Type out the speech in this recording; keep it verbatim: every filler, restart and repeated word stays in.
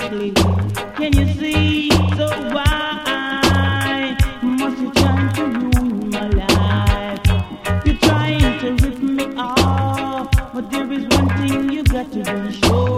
drastically. Can you see? So why must you try to ruin my life? You're trying to rip me off, but there is one thing you got to be sure.